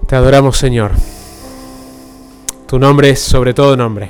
Te adoramos, Señor. Tu nombre es sobre todo nombre.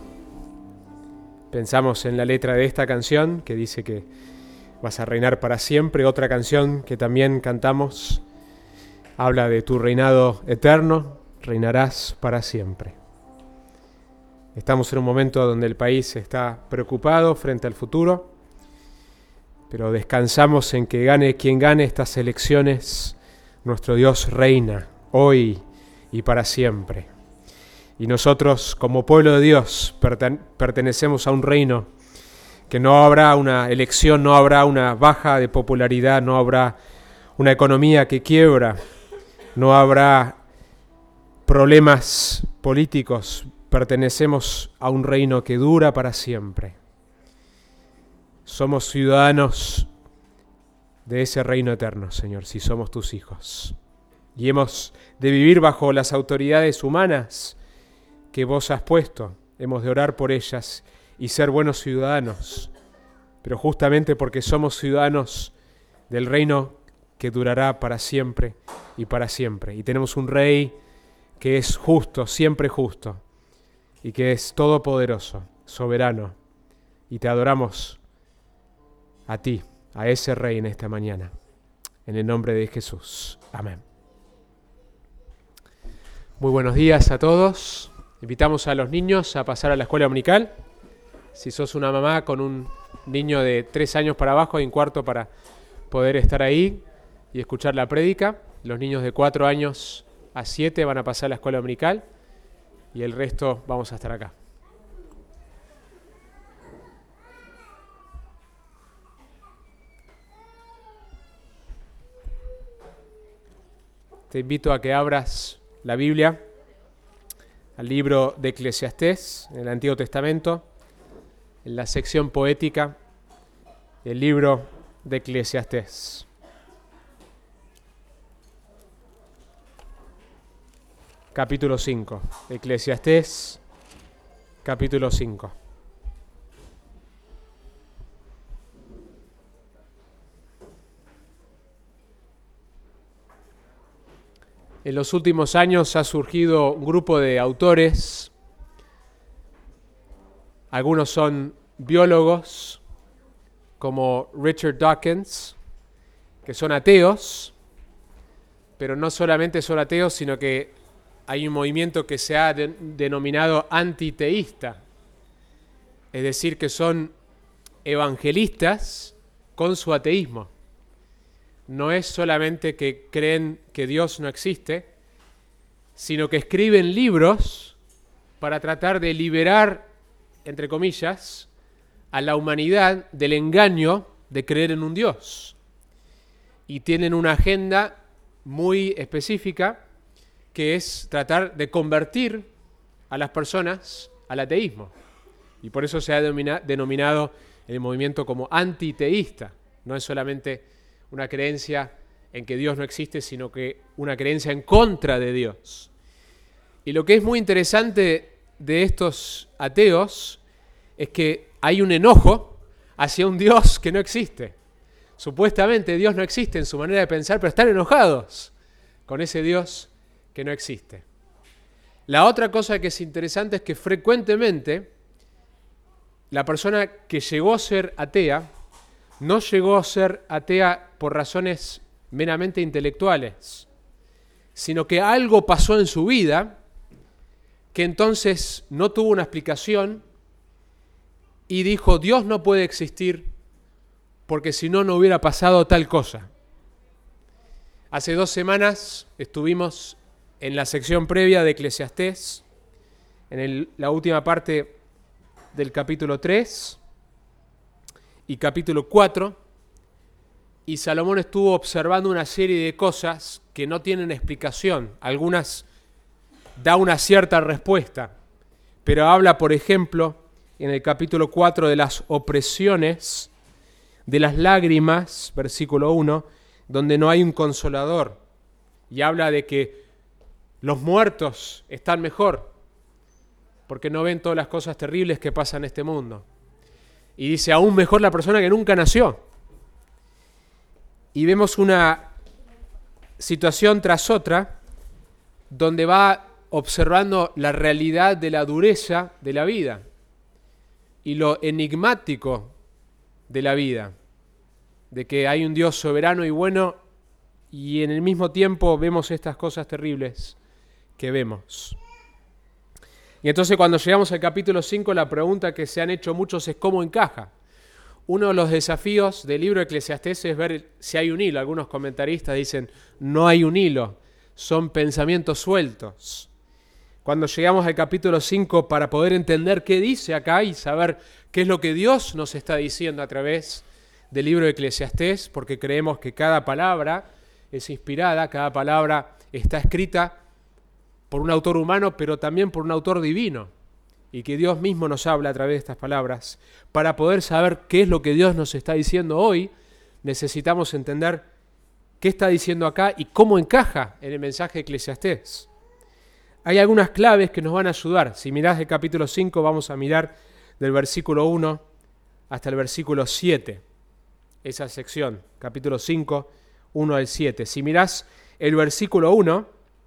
Pensamos en la letra de esta canción que dice que vas a reinar para siempre. Otra canción que también cantamos habla de tu reinado eterno. Reinarás para siempre. Estamos en un momento donde el país está preocupado frente al futuro, pero descansamos en que gane quien gane estas elecciones. Nuestro Dios reina hoy y para siempre. Y nosotros, como pueblo de Dios, pertenecemos a un reino que no habrá una elección, no habrá una baja de popularidad, no habrá una economía que quiebra, no habrá problemas políticos. Pertenecemos a un reino que dura para siempre. Somos ciudadanos de ese reino eterno, Señor, si somos tus hijos. Y hemos de vivir bajo las autoridades humanas que vos has puesto. Hemos de orar por ellas y ser buenos ciudadanos. Pero justamente porque somos ciudadanos del reino que durará para siempre y para siempre. Y tenemos un rey que es justo, siempre justo, y que es todopoderoso, soberano. Y te adoramos a ti, a ese rey en esta mañana. En el nombre de Jesús. Amén. Muy buenos días a todos. Invitamos a los niños a pasar a la escuela dominical. Si sos una mamá con un niño de 3 años para abajo, hay un cuarto para poder estar ahí y escuchar la prédica. Los niños de 4 años a 7 van a pasar a la escuela dominical y el resto vamos a estar acá. Te invito a que abras la Biblia al libro de Eclesiastés, en el Antiguo Testamento, en la sección poética del libro de Eclesiastés. Capítulo 5. Eclesiastés, capítulo 5. En los últimos años ha surgido un grupo de autores. Algunos son biólogos, como Richard Dawkins, que son ateos, pero no solamente son ateos, sino que hay un movimiento que se ha denominado antiteísta, es decir, que son evangelistas con su ateísmo. No es solamente que creen que Dios no existe, sino que escriben libros para tratar de liberar, entre comillas, a la humanidad del engaño de creer en un Dios. Y tienen una agenda muy específica que es tratar de convertir a las personas al ateísmo. Y por eso se ha denominado el movimiento como antiteísta. No es solamente una creencia en que Dios no existe, sino que una creencia en contra de Dios. Y lo que es muy interesante de estos ateos es que hay un enojo hacia un Dios que no existe. Supuestamente Dios no existe en su manera de pensar, pero están enojados con ese Dios que no existe. La otra cosa que es interesante es que frecuentemente la persona que llegó a ser atea no llegó a ser atea por razones meramente intelectuales, sino que algo pasó en su vida que entonces no tuvo una explicación y dijo, Dios no puede existir porque si no, no hubiera pasado tal cosa. Hace 2 semanas estuvimos en la sección previa de Eclesiastés, en la última parte del capítulo 3 y capítulo 4, y Salomón estuvo observando una serie de cosas que no tienen explicación. Algunas da una cierta respuesta, pero habla, por ejemplo, en el capítulo 4 de las opresiones, de las lágrimas, versículo 1, donde no hay un consolador, y habla de que los muertos están mejor, porque no ven todas las cosas terribles que pasan en este mundo. Y dice, aún mejor la persona que nunca nació. Y vemos una situación tras otra donde va observando la realidad de la dureza de la vida y lo enigmático de la vida, de que hay un Dios soberano y bueno y en el mismo tiempo vemos estas cosas terribles que vemos. Y entonces cuando llegamos al capítulo 5, la pregunta que se han hecho muchos es ¿cómo encaja? Uno de los desafíos del libro de Eclesiastés es ver si hay un hilo. Algunos comentaristas dicen no hay un hilo, son pensamientos sueltos. Cuando llegamos al capítulo 5 para poder entender qué dice acá y saber qué es lo que Dios nos está diciendo a través del libro de Eclesiastés, porque creemos que cada palabra es inspirada, cada palabra está escrita por un autor humano, pero también por un autor divino, y que Dios mismo nos habla a través de estas palabras. Para poder saber qué es lo que Dios nos está diciendo hoy, necesitamos entender qué está diciendo acá y cómo encaja en el mensaje de Eclesiastés. Hay algunas claves que nos van a ayudar. Si mirás el capítulo 5, vamos a mirar del versículo 1 hasta el versículo 7. Esa sección, capítulo 5, 1 al 7. Si mirás el versículo 1,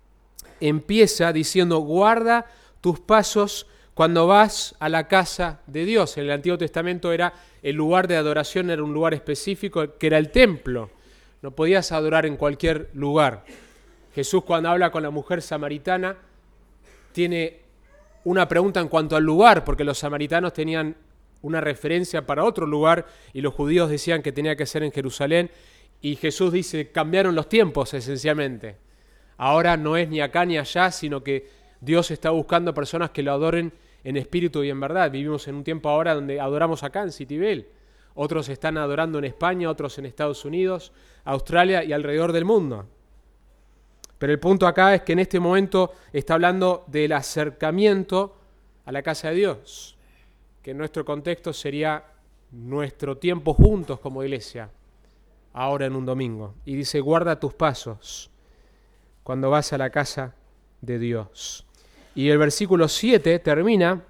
empieza diciendo, guarda tus pasos cuando vas a la casa de Dios. En el Antiguo Testamento era el lugar de adoración, era un lugar específico que era el templo. No podías adorar en cualquier lugar. Jesús, cuando habla con la mujer samaritana, tiene una pregunta en cuanto al lugar, porque los samaritanos tenían una referencia para otro lugar y los judíos decían que tenía que ser en Jerusalén, y Jesús dice, cambiaron los tiempos esencialmente. Ahora no es ni acá ni allá, sino que Dios está buscando personas que lo adoren en espíritu y en verdad. Vivimos en un tiempo ahora donde adoramos acá en Citibel. Otros están adorando en España, otros en Estados Unidos, Australia y alrededor del mundo. Pero el punto acá es que en este momento está hablando del acercamiento a la casa de Dios, que en nuestro contexto sería nuestro tiempo juntos como iglesia, ahora en un domingo. Y dice, guarda tus pasos cuando vas a la casa de Dios. Y el versículo 7 termina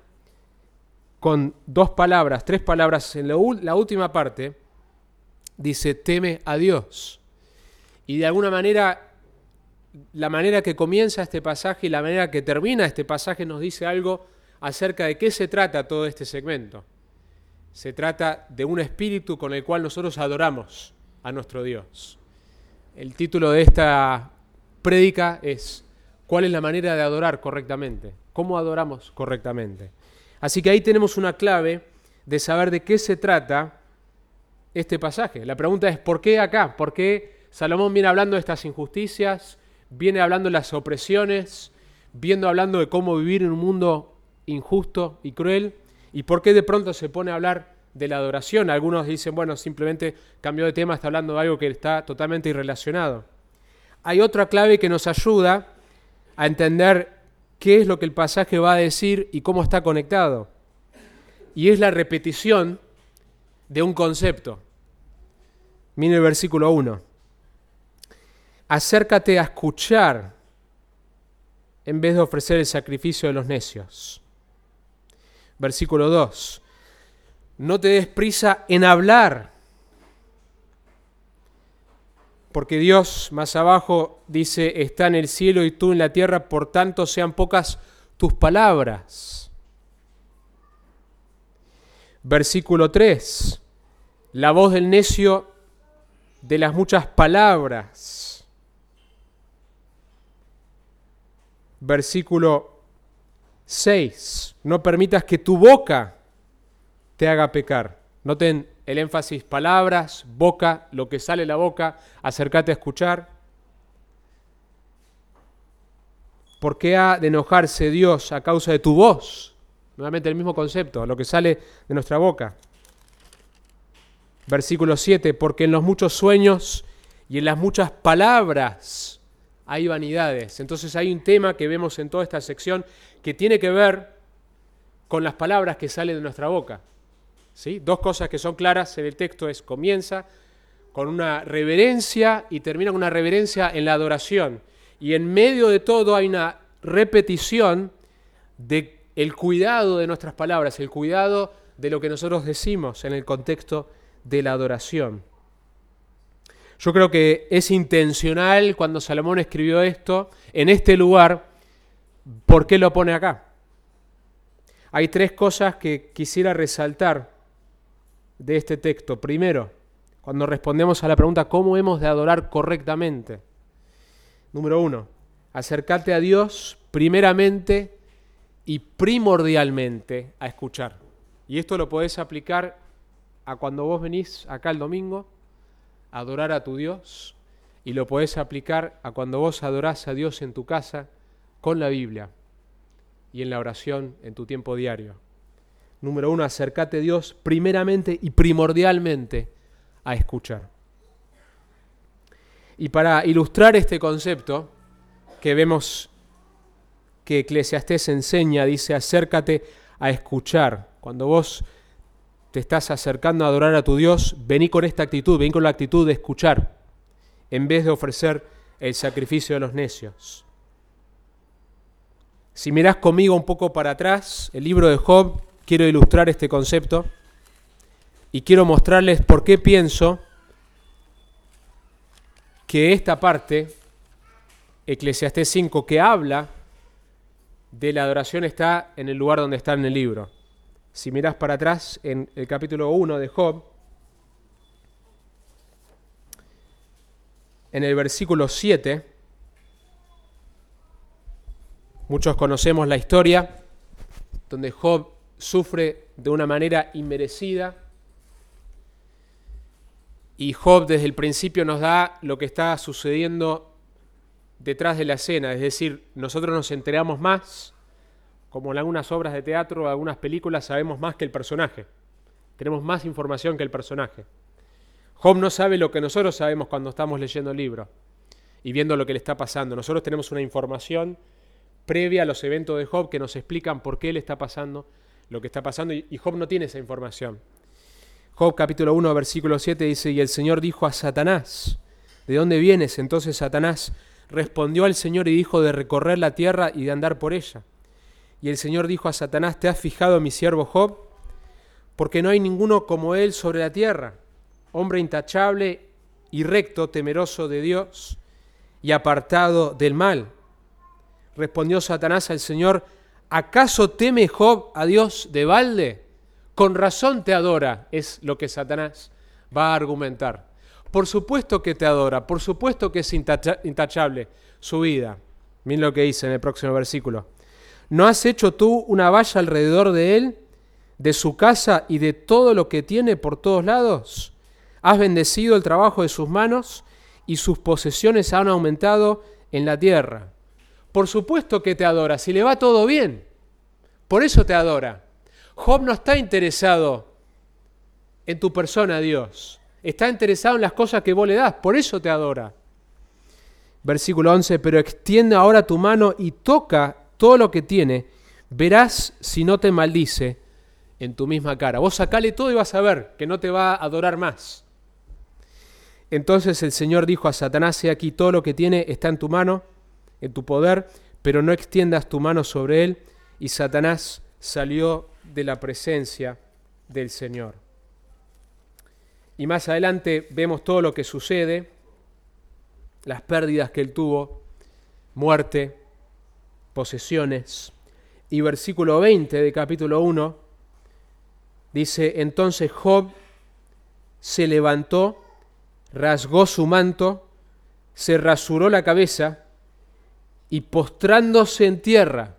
con tres palabras en la última parte, dice, teme a Dios. Y de alguna manera, la manera que comienza este pasaje y la manera que termina este pasaje nos dice algo acerca de qué se trata todo este segmento. Se trata de un espíritu con el cual nosotros adoramos a nuestro Dios. El título de esta prédica es ¿cuál es la manera de adorar correctamente? ¿Cómo adoramos correctamente? Así que ahí tenemos una clave de saber de qué se trata este pasaje. La pregunta es ¿por qué acá? ¿Por qué Salomón viene hablando de estas injusticias? Viene hablando de las opresiones, viene hablando de cómo vivir en un mundo injusto y cruel. ¿Y por qué de pronto se pone a hablar de la adoración? Algunos dicen, bueno, simplemente cambió de tema, está hablando de algo que está totalmente irrelacionado. Hay otra clave que nos ayuda a entender qué es lo que el pasaje va a decir y cómo está conectado. Y es la repetición de un concepto. Mire el versículo 1. Acércate a escuchar en vez de ofrecer el sacrificio de los necios. Versículo 2. No te des prisa en hablar, porque Dios, más abajo, dice, está en el cielo y tú en la tierra, por tanto sean pocas tus palabras. Versículo 3. La voz del necio de las muchas palabras. Versículo 6. No permitas que tu boca te haga pecar. Noten el énfasis, palabras, boca, lo que sale de la boca, acércate a escuchar. ¿Por qué ha de enojarse Dios a causa de tu voz? Nuevamente el mismo concepto, lo que sale de nuestra boca. Versículo 7, porque en los muchos sueños y en las muchas palabras hay vanidades. Entonces hay un tema que vemos en toda esta sección que tiene que ver con las palabras que salen de nuestra boca. ¿Sí? Dos cosas que son claras en el texto es comienza con una reverencia y termina con una reverencia en la adoración. Y en medio de todo hay una repetición del cuidado de nuestras palabras, el cuidado de lo que nosotros decimos en el contexto de la adoración. Yo creo que es intencional cuando Salomón escribió esto, en este lugar, ¿por qué lo pone acá? Hay tres cosas que quisiera resaltar de este texto. Primero, cuando respondemos a la pregunta ¿cómo hemos de adorar correctamente? Número 1, acercarte a Dios primeramente y primordialmente a escuchar. Y esto lo podés aplicar a cuando vos venís acá el domingo a adorar a tu Dios, y lo podés aplicar a cuando vos adorás a Dios en tu casa con la Biblia y en la oración en tu tiempo diario. Número 1, acercate a Dios primeramente y primordialmente a escuchar. Y para ilustrar este concepto que vemos que Eclesiastés enseña, dice acércate a escuchar. Cuando vos te estás acercando a adorar a tu Dios, vení con esta actitud, vení con la actitud de escuchar, en vez de ofrecer el sacrificio de los necios. Si mirás conmigo un poco para atrás, el libro de Job, quiero ilustrar este concepto y quiero mostrarles por qué pienso que esta parte, Eclesiastés 5, que habla de la adoración, está en el lugar donde está en el libro. Si mirás para atrás, en el capítulo 1 de Job, en el versículo 7, muchos conocemos la historia donde Job sufre de una manera inmerecida y Job desde el principio nos da lo que está sucediendo detrás de la escena, es decir, nosotros nos enteramos más, como en algunas obras de teatro, algunas películas, sabemos más que el personaje, tenemos más información que el personaje. Job no sabe lo que nosotros sabemos cuando estamos leyendo el libro y viendo lo que le está pasando. Nosotros tenemos una información previa a los eventos de Job que nos explican por qué le está pasando lo que está pasando y Job no tiene esa información. Job capítulo 1 versículo 7 dice, y el Señor dijo a Satanás, ¿de dónde vienes? Entonces Satanás respondió al Señor y dijo, de recorrer la tierra y de andar por ella. Y el Señor dijo a Satanás, ¿te has fijado en mi siervo Job? Porque no hay ninguno como él sobre la tierra, hombre intachable y recto, temeroso de Dios y apartado del mal. Respondió Satanás al Señor, ¿acaso teme Job a Dios de balde? Con razón te adora, es lo que Satanás va a argumentar. Por supuesto que te adora, por supuesto que es intachable su vida. Miren lo que dice en el próximo versículo. ¿No has hecho tú una valla alrededor de él, de su casa y de todo lo que tiene por todos lados? ¿Has bendecido el trabajo de sus manos y sus posesiones han aumentado en la tierra? Por supuesto que te adora, si le va todo bien. Por eso te adora. Job no está interesado en tu persona, Dios. Está interesado en las cosas que vos le das, por eso te adora. Versículo 11, pero extiende ahora tu mano y toca todo lo que tiene, verás si no te maldice en tu misma cara. Vos sacale todo y vas a ver que no te va a adorar más. Entonces el Señor dijo a Satanás, he aquí todo lo que tiene está en tu mano, en tu poder, pero no extiendas tu mano sobre él. Y Satanás salió de la presencia del Señor. Y más adelante vemos todo lo que sucede, las pérdidas que él tuvo, muerte, posesiones. Y versículo 20 de capítulo 1 dice, entonces Job se levantó, rasgó su manto, se rasuró la cabeza y postrándose en tierra,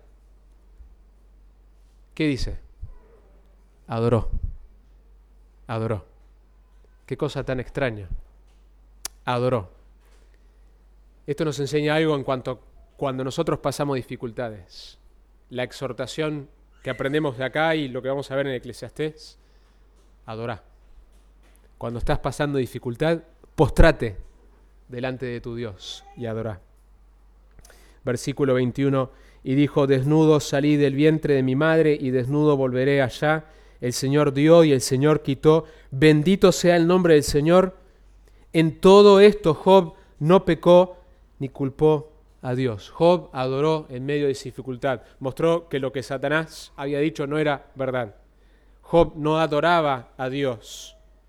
¿qué dice? Adoró. Adoró. Qué cosa tan extraña. Adoró. Esto nos enseña algo en cuanto a cuando nosotros pasamos dificultades. La exhortación que aprendemos de acá y lo que vamos a ver en Eclesiastés, adorá. Cuando estás pasando dificultad, postrate delante de tu Dios y adorá. Versículo 21, y dijo, desnudo salí del vientre de mi madre y desnudo volveré allá. El Señor dio y el Señor quitó. Bendito sea el nombre del Señor. En todo esto Job no pecó ni culpó a Dios. Job adoró en medio de dificultad. Mostró que lo que Satanás había dicho no era verdad. Job no adoraba a Dios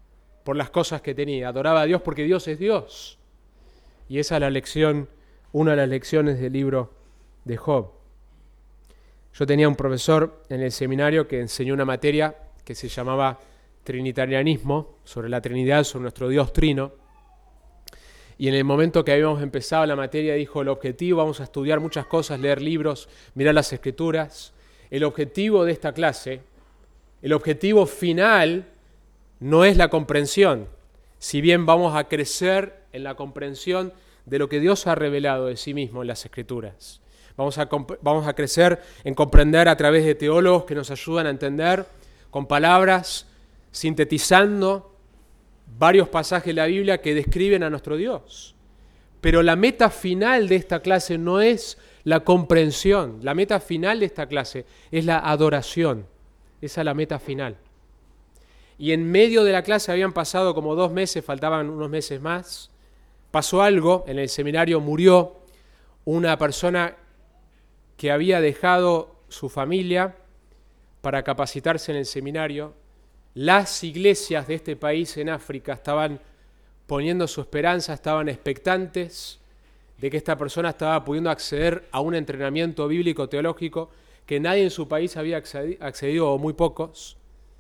por las cosas que tenía, adoraba a Dios porque Dios es Dios. Y esa es la lección, una de las lecciones del libro de Job. Yo tenía un profesor en el seminario que enseñó una materia que se llamaba Trinitarianismo, sobre la Trinidad, sobre nuestro Dios Trino. Y en el momento que habíamos empezado la materia dijo, el objetivo, vamos a estudiar muchas cosas, leer libros, mirar las Escrituras. El objetivo de esta clase, el objetivo final no es la comprensión, si bien vamos a crecer en la comprensión de lo que Dios ha revelado de sí mismo en las Escrituras. Vamos a crecer en comprender a través de teólogos que nos ayudan a entender con palabras, sintetizando varios pasajes de la Biblia que describen a nuestro Dios. Pero la meta final de esta clase no es la comprensión. La meta final de esta clase es la adoración. Esa es la meta final. Y en medio de la clase habían pasado como 2 meses, faltaban unos meses más. Pasó algo, en el seminario murió una persona que había dejado su familia para capacitarse en el seminario. Las iglesias de este país en África estaban poniendo su esperanza, estaban expectantes de que esta persona estaba pudiendo acceder a un entrenamiento bíblico teológico que nadie en su país había accedido o muy pocos.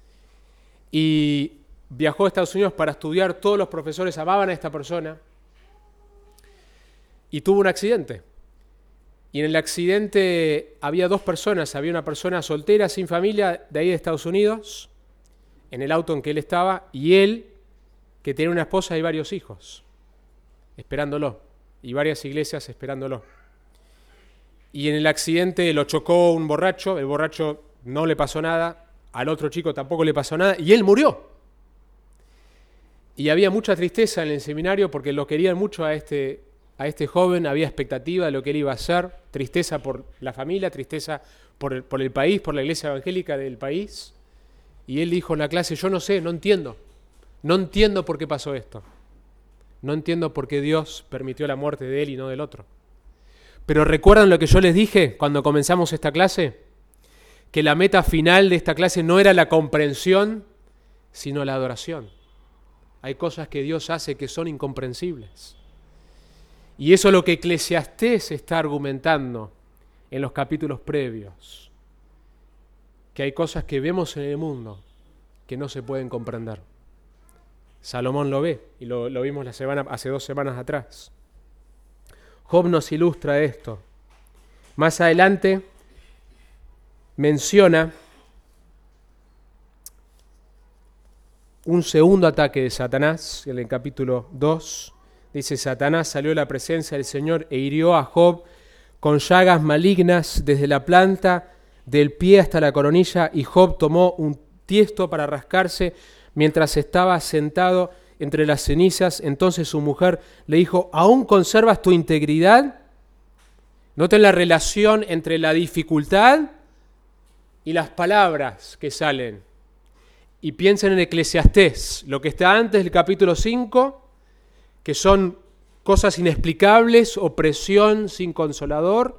Y viajó a Estados Unidos para estudiar, todos los profesores amaban a esta persona y tuvo un accidente. Y en el accidente había 2 personas, había una persona soltera, sin familia, de ahí de Estados Unidos, en el auto en que él estaba, y él, que tenía una esposa y varios hijos, esperándolo, y varias iglesias esperándolo. Y en el accidente lo chocó un borracho, el borracho no le pasó nada, al otro chico tampoco le pasó nada, y él murió. Y había mucha tristeza en el seminario porque lo querían mucho a este joven, había expectativa de lo que él iba a hacer, tristeza por la familia, tristeza por el país, por la iglesia evangélica del país. Y él dijo en la clase, yo no sé, no entiendo por qué pasó esto. No entiendo por qué Dios permitió la muerte de él y no del otro. Pero ¿recuerdan lo que yo les dije cuando comenzamos esta clase? Que la meta final de esta clase no era la comprensión, sino la adoración. Hay cosas que Dios hace que son incomprensibles. Y eso es lo que Eclesiastés está argumentando en los capítulos previos. Que hay cosas que vemos en el mundo que no se pueden comprender. Salomón lo ve y lo vimos hace 2 semanas atrás. Job nos ilustra esto. Más adelante menciona un segundo ataque de Satanás en el capítulo 2. Dice, Satanás salió de la presencia del Señor e hirió a Job con llagas malignas desde la planta del pie hasta la coronilla, y Job tomó un tiesto para rascarse mientras estaba sentado entre las cenizas. Entonces su mujer le dijo, ¿aún conservas tu integridad? Noten la relación entre la dificultad y las palabras que salen. Y piensen en Eclesiastés, lo que está antes del capítulo 5, que son cosas inexplicables, opresión sin consolador,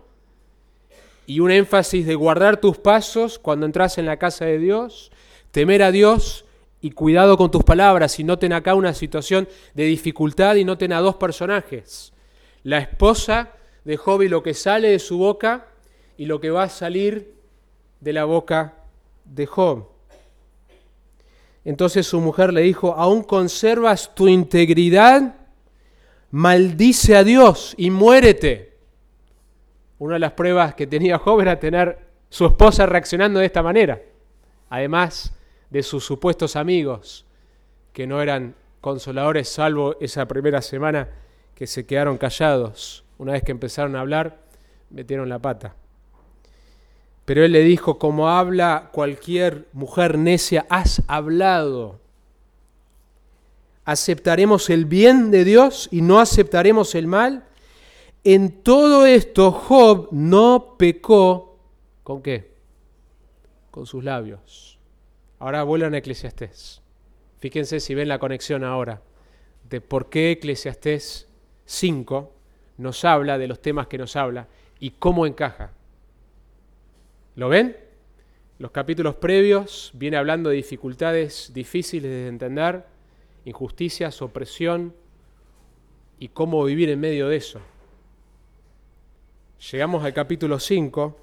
y un énfasis de guardar tus pasos cuando entras en la casa de Dios, temer a Dios y cuidado con tus palabras. Y noten acá una situación de dificultad y noten a 2 personajes. La esposa de Job y lo que sale de su boca y lo que va a salir de la boca de Job. Entonces su mujer le dijo, ¿aún conservas tu integridad? Maldice a Dios y muérete. Una de las pruebas que tenía Job era tener su esposa reaccionando de esta manera, además de sus supuestos amigos, que no eran consoladores, salvo esa primera semana que se quedaron callados. Una vez que empezaron a hablar, metieron la pata. Pero él le dijo, como habla cualquier mujer necia, has hablado. ¿Aceptaremos el bien de Dios y no aceptaremos el mal? En todo esto Job no pecó, ¿con qué? Con sus labios. Ahora vuelvan a Eclesiastés. Fíjense si ven la conexión ahora de por qué Eclesiastés 5 nos habla de los temas que nos habla y cómo encaja. ¿Lo ven? Los capítulos previos viene hablando de dificultades difíciles de entender injusticias, opresión y cómo vivir en medio de eso. Llegamos al capítulo 5.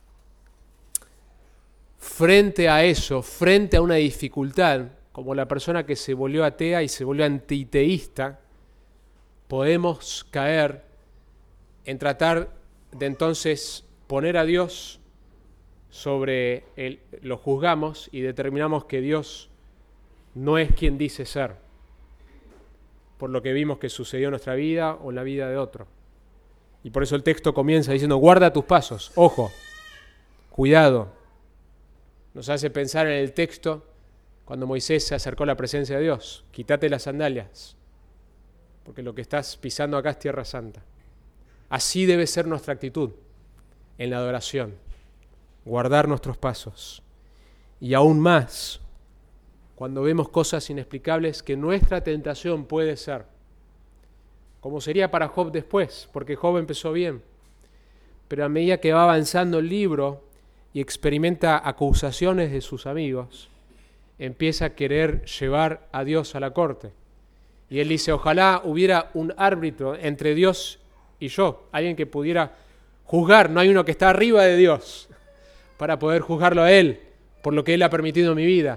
Frente a eso, frente a una dificultad, como la persona que se volvió atea y se volvió antiteísta, podemos caer en tratar de entonces poner a Dios sobre él, lo juzgamos y determinamos que Dios no es quien dice ser, por lo que vimos que sucedió en nuestra vida o en la vida de otro. Y por eso el texto comienza diciendo, guarda tus pasos, ojo, cuidado. Nos hace pensar en el texto cuando Moisés se acercó a la presencia de Dios. Quítate las sandalias, porque lo que estás pisando acá es tierra santa. Así debe ser nuestra actitud en la adoración, guardar nuestros pasos. Y aún más, cuando vemos cosas inexplicables que nuestra tentación puede ser, como sería para Job después, porque Job empezó bien, pero a medida que va avanzando el libro y experimenta acusaciones de sus amigos, empieza a querer llevar a Dios a la corte. Y él dice, ojalá hubiera un árbitro entre Dios y yo, alguien que pudiera juzgar, no hay uno que está arriba de Dios, para poder juzgarlo a él, por lo que él ha permitido en mi vida.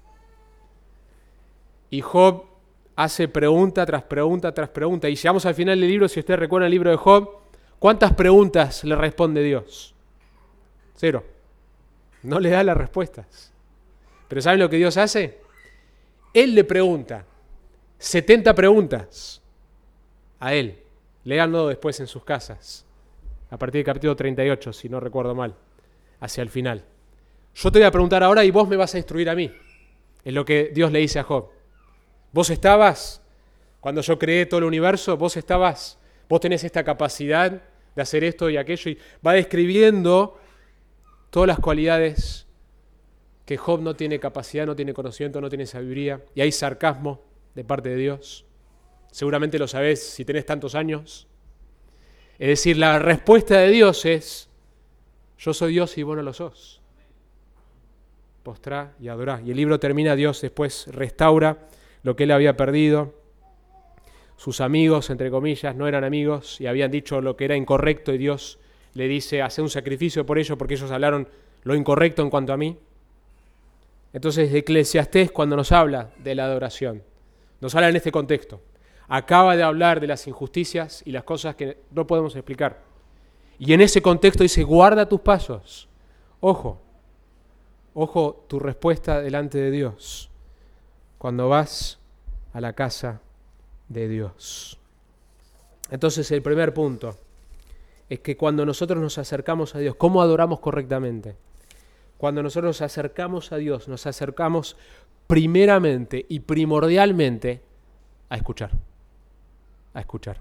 Y Job hace pregunta tras pregunta tras pregunta, y llegamos al final del libro, si ustedes recuerdan el libro de Job, ¿cuántas preguntas le responde Dios? 0. No le da las respuestas. Pero ¿saben lo que Dios hace? Él le pregunta 70 preguntas a él. Léanlo después en sus casas, a partir del capítulo 38, si no recuerdo mal, hacia el final. Yo te voy a preguntar ahora y vos me vas a instruir a mí. Es lo que Dios le dice a Job. Vos estabas, cuando yo creé todo el universo, vos tenés esta capacidad de hacer esto y aquello, y va describiendo todas las cualidades que Job no tiene capacidad, no tiene conocimiento, no tiene sabiduría, y hay sarcasmo de parte de Dios. Seguramente lo sabés si tenés tantos años. Es decir, la respuesta de Dios es, yo soy Dios y vos no lo sos. Postrá y adorá. Y el libro termina, Dios después restaura lo que él había perdido. Sus amigos, entre comillas, no eran amigos y habían dicho lo que era incorrecto, y Dios le dice, hacé un sacrificio por ello porque ellos hablaron lo incorrecto en cuanto a mí. Entonces Eclesiastés, cuando nos habla de la adoración, nos habla en este contexto. Acaba de hablar de las injusticias y las cosas que no podemos explicar. Y en ese contexto dice, guarda tus pasos. Ojo tu respuesta delante de Dios cuando vas a la casa de Dios. Entonces el primer punto es que cuando nosotros nos acercamos a Dios, ¿cómo adoramos correctamente? Cuando nosotros nos acercamos a Dios, nos acercamos primeramente y primordialmente a escuchar. A escuchar.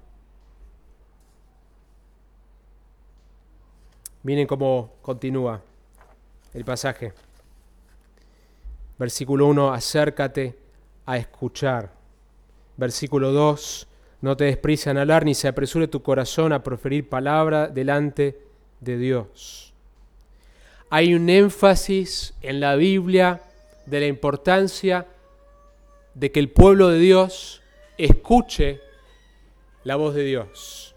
Miren cómo continúa el pasaje. Versículo 1, acércate a escuchar. Versículo 2, no te desprecies en hablar, ni se apresure tu corazón a proferir palabra delante de Dios. Hay un énfasis en la Biblia de la importancia de que el pueblo de Dios escuche la voz de Dios.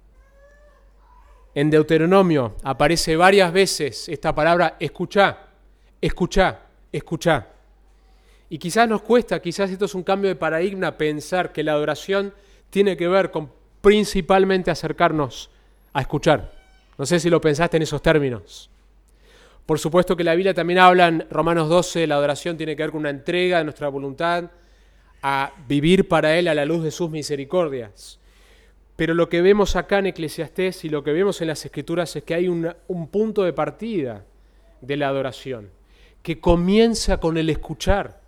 En Deuteronomio aparece varias veces esta palabra escuchá, escuchá, escuchá. Y quizás nos cuesta, quizás esto es un cambio de paradigma, pensar que la adoración tiene que ver con principalmente acercarnos a escuchar. No sé si lo pensaste en esos términos. Por supuesto que la Biblia también habla en Romanos 12, la adoración tiene que ver con una entrega de nuestra voluntad a vivir para Él a la luz de sus misericordias. Pero lo que vemos acá en Eclesiastés y lo que vemos en las Escrituras es que hay un punto de partida de la adoración, que comienza con el escuchar.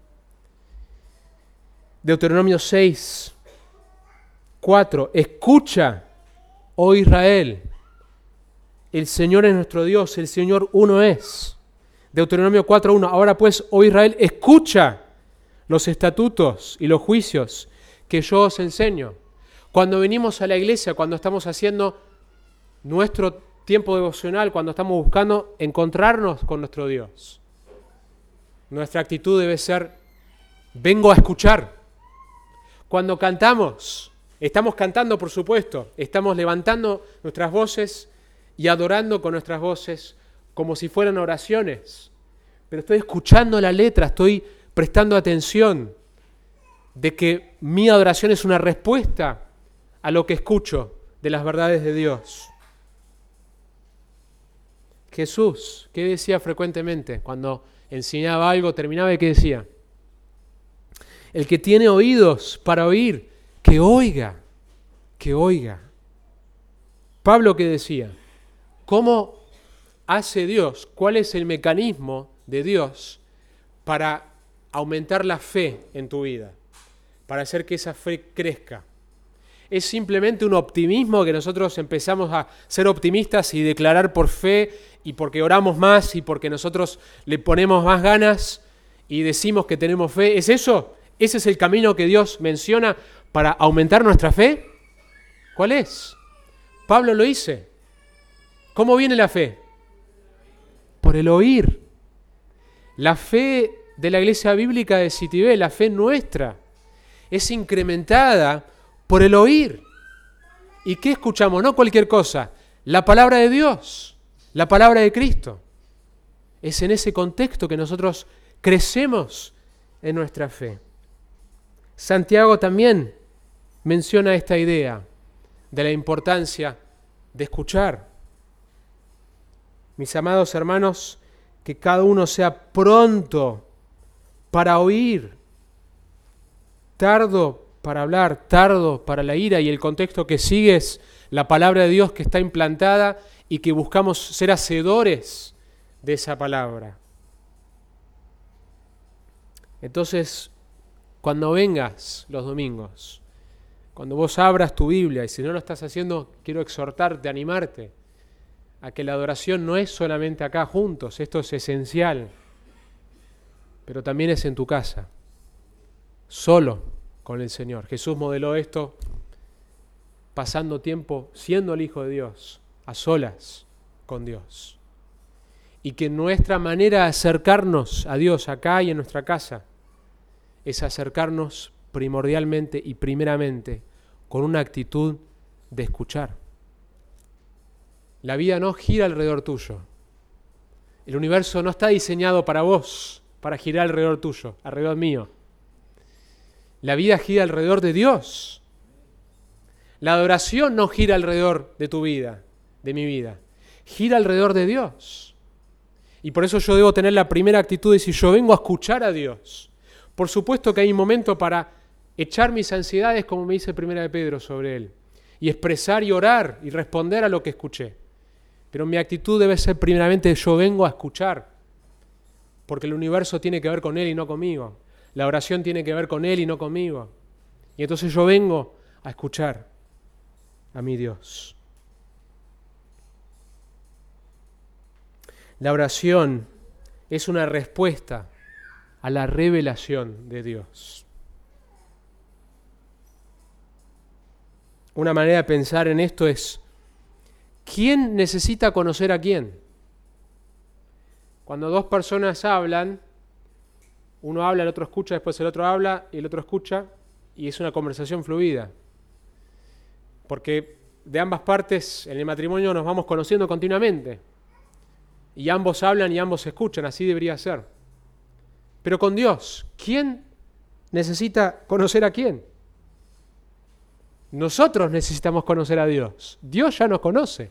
Deuteronomio 6, 4, escucha, oh Israel, el Señor es nuestro Dios, el Señor uno es. Deuteronomio 4, 1, ahora pues, oh Israel, escucha los estatutos y los juicios que yo os enseño. Cuando venimos a la iglesia, cuando estamos haciendo nuestro tiempo devocional, cuando estamos buscando encontrarnos con nuestro Dios, nuestra actitud debe ser, vengo a escuchar. Cuando cantamos, estamos cantando, por supuesto, estamos levantando nuestras voces y adorando con nuestras voces como si fueran oraciones. Pero estoy escuchando la letra, estoy prestando atención de que mi adoración es una respuesta a lo que escucho de las verdades de Dios. Jesús, ¿qué decía frecuentemente? Cuando enseñaba algo, terminaba y ¿qué decía? El que tiene oídos para oír, que oiga, que oiga. Pablo, ¿qué decía? ¿Cómo hace Dios? ¿Cuál es el mecanismo de Dios para aumentar la fe en tu vida? Para hacer que esa fe crezca. Es simplemente un optimismo que nosotros empezamos a ser optimistas y declarar por fe y porque oramos más y porque nosotros le ponemos más ganas y decimos que tenemos fe. ¿Es eso? ¿Ese es el camino que Dios menciona para aumentar nuestra fe? ¿Cuál es? Pablo lo dice. ¿Cómo viene la fe? Por el oír. La fe de la iglesia bíblica de Citibé, la fe nuestra, es incrementada por el oír. ¿Y qué escuchamos? No cualquier cosa. La palabra de Dios, la palabra de Cristo. Es en ese contexto que nosotros crecemos en nuestra fe. Santiago también menciona esta idea de la importancia de escuchar. Mis amados hermanos, que cada uno sea pronto para oír, tardo para hablar, tardo para la ira, y el contexto que sigue es la palabra de Dios que está implantada y que buscamos ser hacedores de esa palabra. Entonces, cuando vengas los domingos, cuando vos abras tu Biblia, y si no lo estás haciendo, quiero exhortarte, animarte, a que la adoración no es solamente acá juntos, esto es esencial, pero también es en tu casa, solo con el Señor. Jesús modeló esto pasando tiempo siendo el Hijo de Dios, a solas con Dios. Y que nuestra manera de acercarnos a Dios acá y en nuestra casa es acercarnos primordialmente y primeramente con una actitud de escuchar. La vida no gira alrededor tuyo. El universo no está diseñado para vos, para girar alrededor tuyo, alrededor mío. La vida gira alrededor de Dios. La adoración no gira alrededor de tu vida, de mi vida. Gira alrededor de Dios. Y por eso yo debo tener la primera actitud de decir, yo vengo a escuchar a Dios. Por supuesto que hay un momento para echar mis ansiedades, como me dice 1 de Pedro sobre él, y expresar y orar y responder a lo que escuché. Pero mi actitud debe ser primeramente, yo vengo a escuchar, porque el universo tiene que ver con él y no conmigo. La oración tiene que ver con él y no conmigo. Y entonces yo vengo a escuchar a mi Dios. La oración es una respuesta a la revelación de Dios. Una manera de pensar en esto es, ¿quién necesita conocer a quién? Cuando dos personas hablan, uno habla, el otro escucha, después el otro habla y el otro escucha, y es una conversación fluida. Porque de ambas partes en el matrimonio nos vamos conociendo continuamente. Y ambos hablan y ambos escuchan, así debería ser. Pero con Dios, ¿quién necesita conocer a quién? Nosotros necesitamos conocer a Dios. Dios ya nos conoce.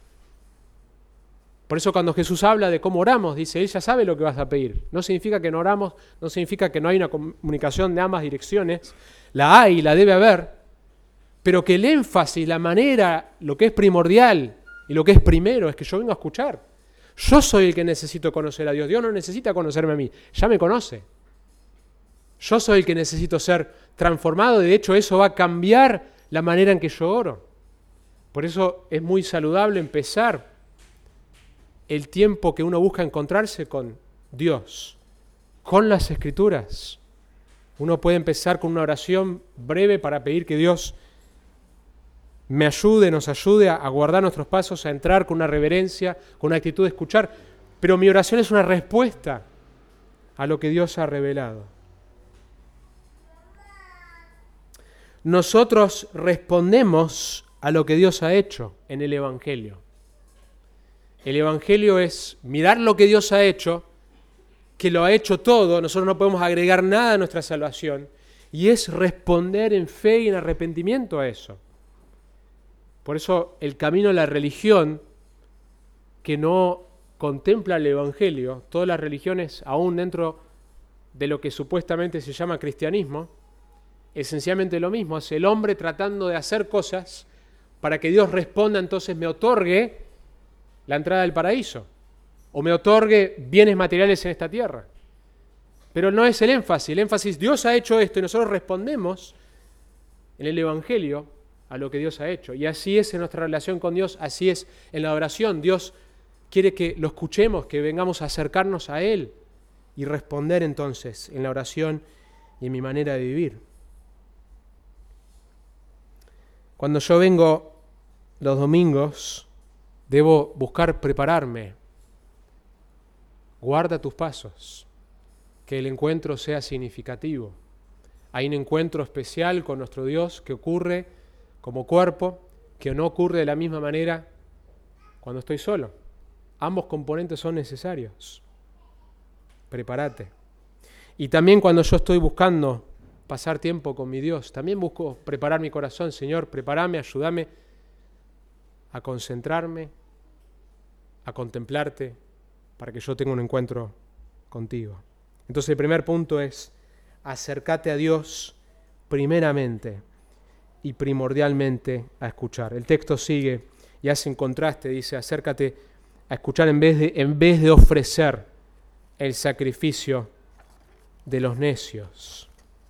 Por eso cuando Jesús habla de cómo oramos, dice, Él ya sabe lo que vas a pedir. No significa que no oramos, no significa que no hay una comunicación de ambas direcciones. La hay, la debe haber. Pero que el énfasis, la manera, lo que es primordial y lo que es primero es que yo vengo a escuchar. Yo soy el que necesito conocer a Dios. Dios no necesita conocerme a mí, ya me conoce. Yo soy el que necesito ser transformado. De hecho, eso va a cambiar la manera en que yo oro. Por eso es muy saludable empezar el tiempo que uno busca encontrarse con Dios, con las Escrituras. Uno puede empezar con una oración breve para pedir que Dios me ayude, nos ayude a guardar nuestros pasos, a entrar con una reverencia, con una actitud de escuchar. Pero mi oración es una respuesta a lo que Dios ha revelado. nosotros respondemos a lo que Dios ha hecho en el Evangelio. El Evangelio es mirar lo que Dios ha hecho, que lo ha hecho todo, nosotros no podemos agregar nada a nuestra salvación, y es responder en fe y en arrepentimiento a eso. Por eso el camino de la religión, que no contempla el Evangelio, todas las religiones, aún dentro de lo que supuestamente se llama cristianismo, esencialmente lo mismo, es el hombre tratando de hacer cosas para que Dios responda, entonces me otorgue la entrada al paraíso, o me otorgue bienes materiales en esta tierra. Pero no es el énfasis, Dios ha hecho esto y nosotros respondemos en el Evangelio a lo que Dios ha hecho. Y así es en nuestra relación con Dios, así es en la oración. Dios quiere que lo escuchemos, que vengamos a acercarnos a Él y responder entonces en la oración y en mi manera de vivir. Cuando yo vengo los domingos, debo buscar prepararme. Guarda tus pasos, que el encuentro sea significativo. Hay un encuentro especial con nuestro Dios que ocurre como cuerpo, que no ocurre de la misma manera cuando estoy solo. Ambos componentes son necesarios. Prepárate. Y también cuando yo estoy buscando pasar tiempo con mi Dios, también busco preparar mi corazón. Señor, prepárame, ayúdame a concentrarme, a contemplarte, para que yo tenga un encuentro contigo. Entonces el primer punto es, acércate a Dios primeramente y primordialmente a escuchar. El texto sigue y hace un contraste, dice, acércate a escuchar en vez de ofrecer el sacrificio de los necios.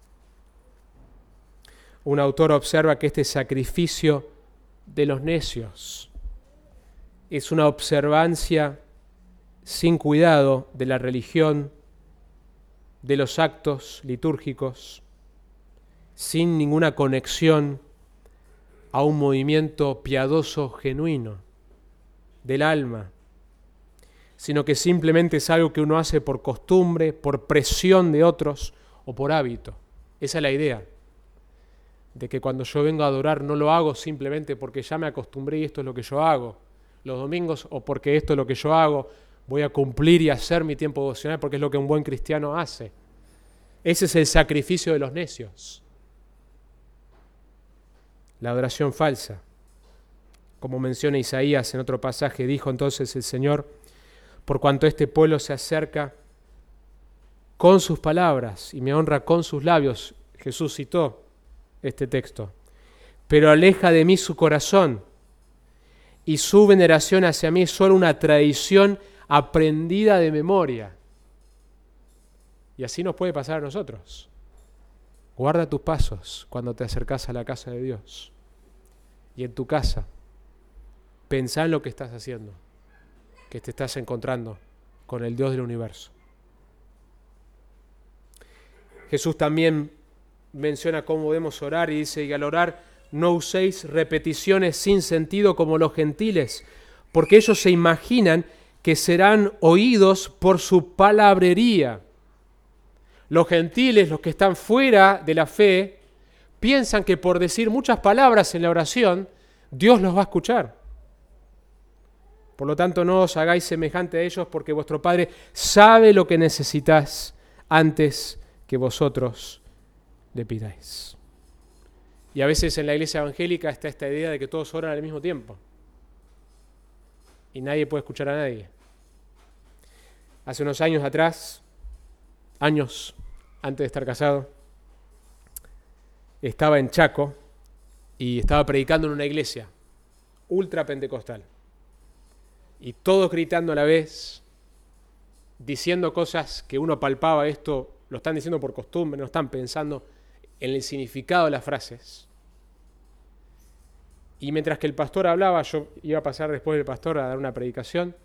Un autor observa que este sacrificio de los necios es una observancia sin cuidado de la religión, de los actos litúrgicos, sin ninguna conexión a un movimiento piadoso genuino del alma, sino que simplemente es algo que uno hace por costumbre, por presión de otros o por hábito. Esa es la idea, de que cuando yo vengo a adorar no lo hago simplemente porque ya me acostumbré y esto es lo que yo hago los domingos, o porque esto es lo que yo hago, voy a cumplir y hacer mi tiempo devocional porque es lo que un buen cristiano hace. Ese es el sacrificio de los necios. La adoración falsa. Como menciona Isaías en otro pasaje, dijo entonces el Señor, por cuanto este pueblo se acerca con sus palabras y me honra con sus labios, Jesús citó este texto, pero aleja de mí su corazón y su veneración hacia mí es solo una tradición aprendida de memoria. Y así nos puede pasar a nosotros. Guarda tus pasos cuando te acercas a la casa de Dios. Y en tu casa, pensá en lo que estás haciendo, que te estás encontrando con el Dios del universo. Jesús también menciona cómo debemos orar y dice, y al orar no uséis repeticiones sin sentido como los gentiles, porque ellos se imaginan que serán oídos por su palabrería. Los gentiles, los que están fuera de la fe, piensan que por decir muchas palabras en la oración, Dios los va a escuchar. Por lo tanto, no os hagáis semejante a ellos, porque vuestro Padre sabe lo que necesitáis antes que vosotros le pidáis. Y a veces en la iglesia evangélica está esta idea de que todos oran al mismo tiempo. Y nadie puede escuchar a nadie. Hace unos años atrás, años antes de estar casado, estaba en Chaco y estaba predicando en una iglesia ultra pentecostal. Y todos gritando a la vez, diciendo cosas que uno palpaba, esto lo están diciendo por costumbre, no están pensando en el significado de las frases. Y mientras que el pastor hablaba, yo iba a pasar después del pastor a dar una predicación,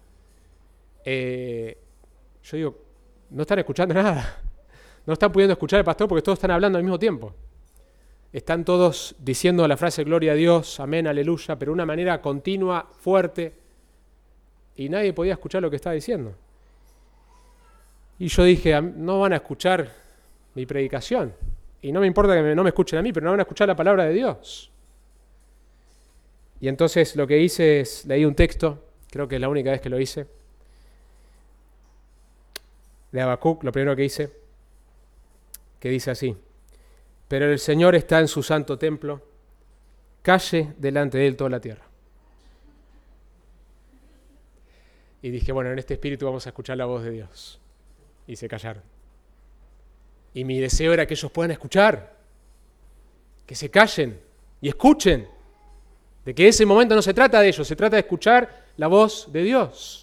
yo digo, no están escuchando nada, no están pudiendo escuchar al pastor porque todos están hablando al mismo tiempo. Están todos diciendo la frase gloria a Dios, amén, aleluya, pero de una manera continua, fuerte, y nadie podía escuchar lo que estaba diciendo. Y yo dije, no van a escuchar mi predicación. Y no me importa que no me escuchen a mí, pero no van a escuchar la palabra de Dios. Y entonces lo que hice es, leí un texto, creo que es la única vez que lo hice, de Habacuc, lo primero que hice, que dice así: pero el Señor está en su santo templo, calle delante de él toda la tierra. Y dije, bueno, en este espíritu vamos a escuchar la voz de Dios. Y se callaron. Y mi deseo era que ellos puedan escuchar, que se callen y escuchen, de que ese momento no se trata de ellos, se trata de escuchar la voz de Dios.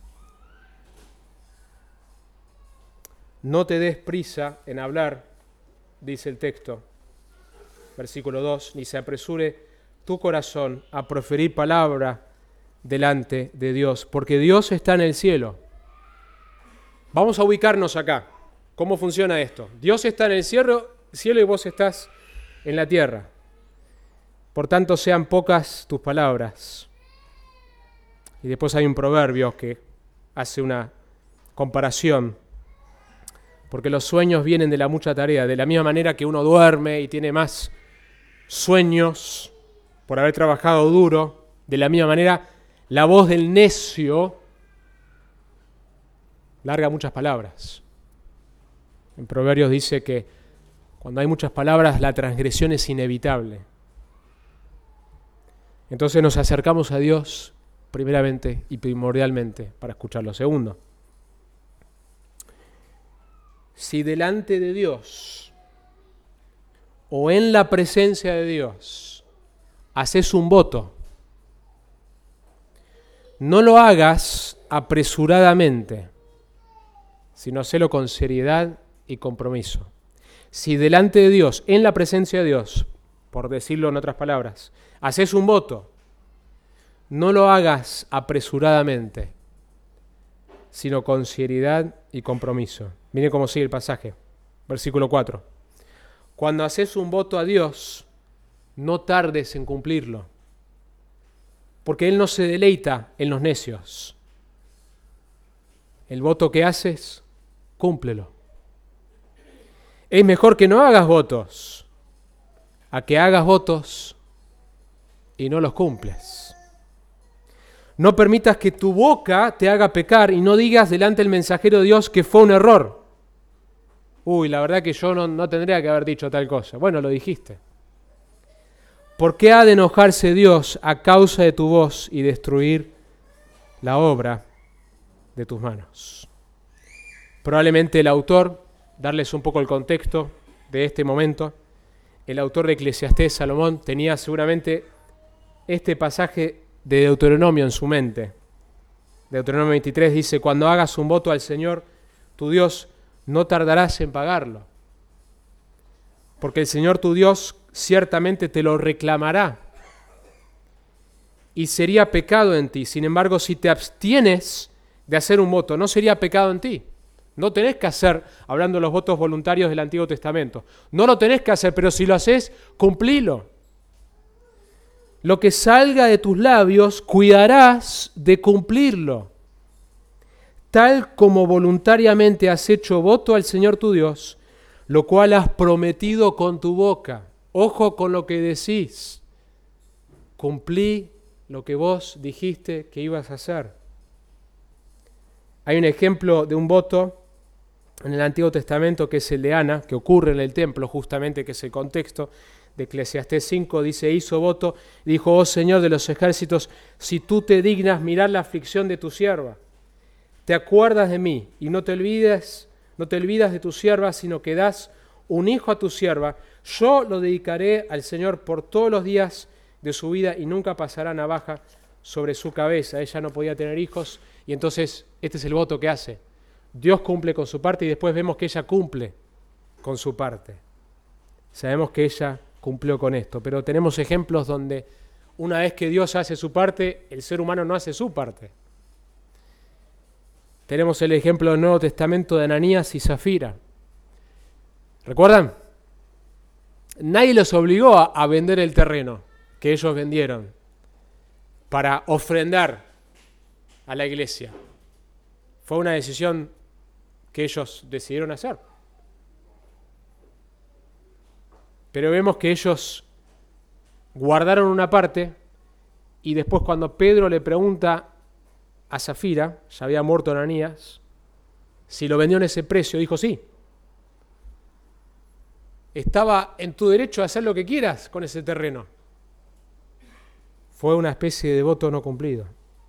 No te des prisa en hablar, dice el texto, versículo 2, ni se apresure tu corazón a proferir palabra delante de Dios, porque Dios está en el cielo. Vamos a ubicarnos acá. ¿Cómo funciona esto? Dios está en el cielo y vos estás en la tierra. Por tanto, sean pocas tus palabras. Y después hay un proverbio que hace una comparación, porque los sueños vienen de la mucha tarea. De la misma manera que uno duerme y tiene más sueños por haber trabajado duro, de la misma manera la voz del necio larga muchas palabras. En Proverbios dice que cuando hay muchas palabras la transgresión es inevitable. Entonces nos acercamos a Dios primeramente y primordialmente para escucharlo. Segundo, si delante de Dios o en la presencia de Dios haces un voto, no lo hagas apresuradamente, sino hacelo con seriedad y compromiso. Si delante de Dios, en la presencia de Dios, por decirlo en otras palabras, haces un voto, no lo hagas apresuradamente, sino con seriedad y compromiso. Miren cómo sigue el pasaje, versículo 4. Cuando haces un voto a Dios, no tardes en cumplirlo, porque Él no se deleita en los necios. El voto que haces, cúmplelo. Es mejor que no hagas votos, a que hagas votos y no los cumples. No permitas que tu boca te haga pecar y no digas delante del mensajero de Dios que fue un error. Uy, la verdad que yo no tendría que haber dicho tal cosa. Bueno, lo dijiste. ¿Por qué ha de enojarse Dios a causa de tu voz y destruir la obra de tus manos? Probablemente el autor, darles un poco el contexto de este momento, el autor de Eclesiastés, Salomón, tenía seguramente este pasaje de Deuteronomio en su mente. Deuteronomio 23 dice: cuando hagas un voto al Señor, tu Dios, no tardarás en pagarlo, porque el Señor tu Dios ciertamente te lo reclamará y sería pecado en ti. Sin embargo, si te abstienes de hacer un voto, no sería pecado en ti. No tenés que hacer, hablando de los votos voluntarios del Antiguo Testamento, no lo tenés que hacer, pero si lo haces, cumplilo. Lo que salga de tus labios, cuidarás de cumplirlo, tal como voluntariamente has hecho voto al Señor tu Dios, lo cual has prometido con tu boca. Ojo con lo que decís. Cumplí lo que vos dijiste que ibas a hacer. Hay un ejemplo de un voto en el Antiguo Testamento que es el de Ana, que ocurre en el templo justamente, que es el contexto de Eclesiastés 5, dice: hizo voto, dijo: oh Señor de los ejércitos, si tú te dignas mirar la aflicción de tu sierva, te acuerdas de mí y no te olvidas de tu sierva, sino que das un hijo a tu sierva, yo lo dedicaré al Señor por todos los días de su vida y nunca pasará navaja sobre su cabeza. Ella no podía tener hijos y entonces este es el voto que hace. Dios cumple con su parte y después vemos que ella cumple con su parte. Sabemos que ella cumplió con esto, pero tenemos ejemplos donde una vez que Dios hace su parte, el ser humano no hace su parte. Tenemos el ejemplo del Nuevo Testamento de Ananías y Zafira. ¿Recuerdan? Nadie los obligó a vender el terreno que ellos vendieron para ofrendar a la iglesia. Fue una decisión que ellos decidieron hacer. Pero vemos que ellos guardaron una parte y después cuando Pedro le pregunta a Safira, ya había muerto Ananías, si lo vendió en ese precio, dijo sí. Estaba en tu derecho a hacer lo que quieras con ese terreno. Fue una especie de voto no cumplido.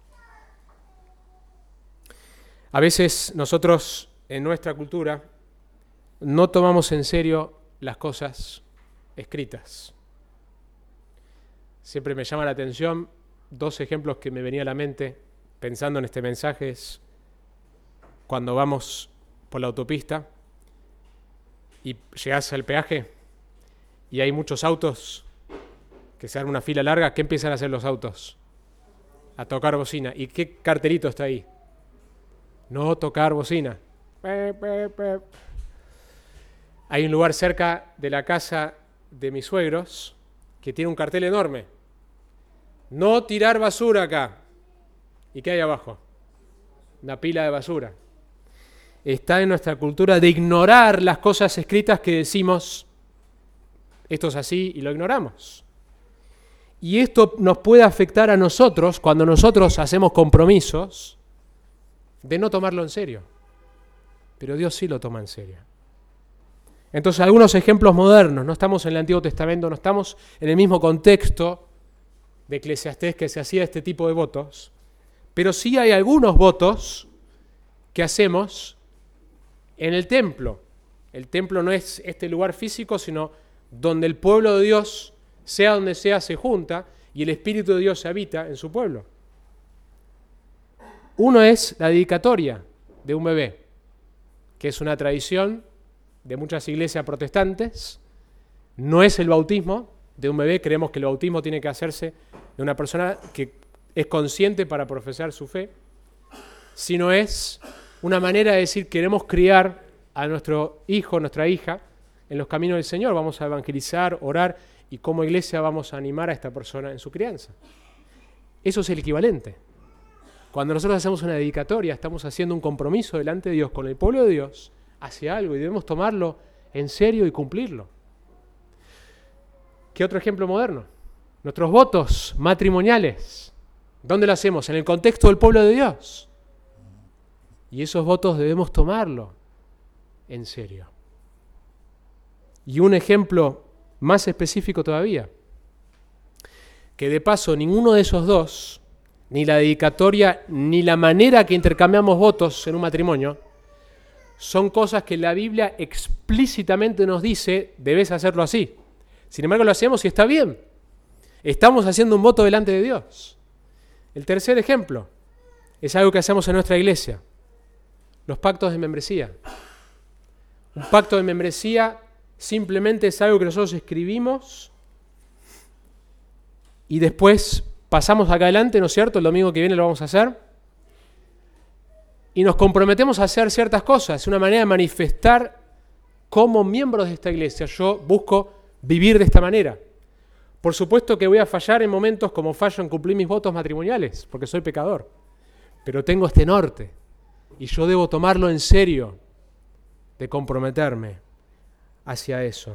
A veces nosotros en nuestra cultura no tomamos en serio las cosas escritas. Siempre me llama la atención, 2 ejemplos que me venía a la mente pensando en este mensaje es cuando vamos por la autopista y llegás al peaje y hay muchos autos que se arma una fila larga. ¿Qué empiezan a hacer los autos? A tocar bocina. ¿Y qué cartelito está ahí? No tocar bocina. Hay un lugar cerca de la casa de mis suegros que tiene un cartel enorme. No tirar basura acá. ¿Y qué hay abajo? Una pila de basura. Está en nuestra cultura de ignorar las cosas escritas que decimos, esto es así, y lo ignoramos. Y esto nos puede afectar a nosotros cuando nosotros hacemos compromisos de no tomarlo en serio. Pero Dios sí lo toma en serio. Entonces, algunos ejemplos modernos, no estamos en el Antiguo Testamento, no estamos en el mismo contexto de Eclesiastés que se hacía este tipo de votos, pero sí hay algunos votos que hacemos en el templo. El templo no es este lugar físico, sino donde el pueblo de Dios, sea donde sea, se junta y el Espíritu de Dios se habita en su pueblo. Uno es la dedicatoria de un bebé, que es una tradición de muchas iglesias protestantes. No es el bautismo de un bebé, creemos que el bautismo tiene que hacerse de una persona que es consciente para profesar su fe, sino es una manera de decir queremos criar a nuestro hijo, nuestra hija, en los caminos del Señor. Vamos a evangelizar, orar y como iglesia vamos a animar a esta persona en su crianza. Eso es el equivalente. Cuando nosotros hacemos una dedicatoria, estamos haciendo un compromiso delante de Dios con el pueblo de Dios hacia algo y debemos tomarlo en serio y cumplirlo. ¿Qué otro ejemplo moderno? Nuestros votos matrimoniales. ¿Dónde lo hacemos? En el contexto del pueblo de Dios. Y esos votos debemos tomarlo en serio. Y un ejemplo más específico todavía, que de paso ninguno de esos dos, ni la dedicatoria, ni la manera que intercambiamos votos en un matrimonio, son cosas que la Biblia explícitamente nos dice, debes hacerlo así. Sin embargo, lo hacemos y está bien. Estamos haciendo un voto delante de Dios. El tercer ejemplo es algo que hacemos en nuestra iglesia. Los pactos de membresía. Un pacto de membresía simplemente es algo que nosotros escribimos y después pasamos acá adelante, ¿no es cierto? El domingo que viene lo vamos a hacer. Y nos comprometemos a hacer ciertas cosas. Es una manera de manifestar como miembros de esta iglesia. Yo busco vivir de esta manera. Por supuesto que voy a fallar en momentos como fallo en cumplir mis votos matrimoniales, porque soy pecador. Pero tengo este norte y yo debo tomarlo en serio, de comprometerme hacia eso.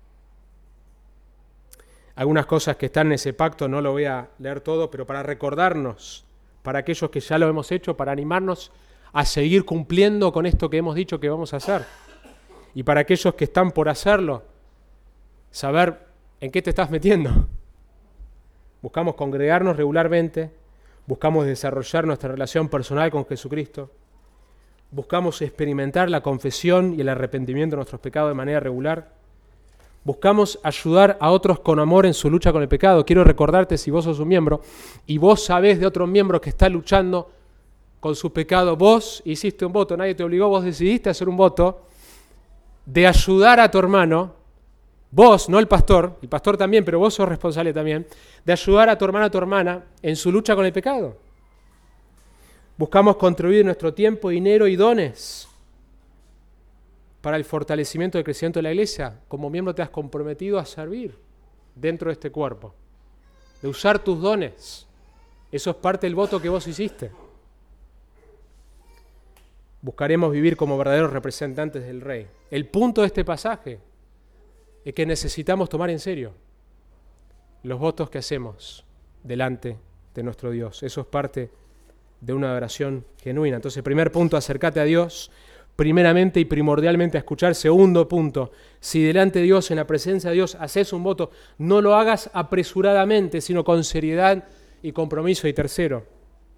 Algunas cosas que están en ese pacto, no lo voy a leer todo, pero para recordarnos, para aquellos que ya lo hemos hecho, para animarnos a seguir cumpliendo con esto que hemos dicho que vamos a hacer. Y para aquellos que están por hacerlo, saber en qué te estás metiendo. Buscamos congregarnos regularmente, buscamos desarrollar nuestra relación personal con Jesucristo, buscamos experimentar la confesión y el arrepentimiento de nuestros pecados de manera regular, buscamos ayudar a otros con amor en su lucha con el pecado. Quiero recordarte, si vos sos un miembro y vos sabés de otro miembro que está luchando con su pecado, vos hiciste un voto, nadie te obligó, vos decidiste hacer un voto de ayudar a tu hermano, vos, no el pastor también, pero vos sos responsable también, de ayudar a tu hermano o tu hermana en su lucha con el pecado. Buscamos contribuir nuestro tiempo, dinero y dones para el fortalecimiento y el crecimiento de la iglesia. Como miembro te has comprometido a servir dentro de este cuerpo, de usar tus dones. Eso es parte del voto que vos hiciste. Buscaremos vivir como verdaderos representantes del Rey. El punto de este pasaje es que necesitamos tomar en serio los votos que hacemos delante de nuestro Dios. Eso es parte de una adoración genuina. Entonces, primer punto, acércate a Dios, primeramente y primordialmente a escuchar. Segundo punto, si delante de Dios, en la presencia de Dios, haces un voto, no lo hagas apresuradamente, sino con seriedad y compromiso. Y tercero,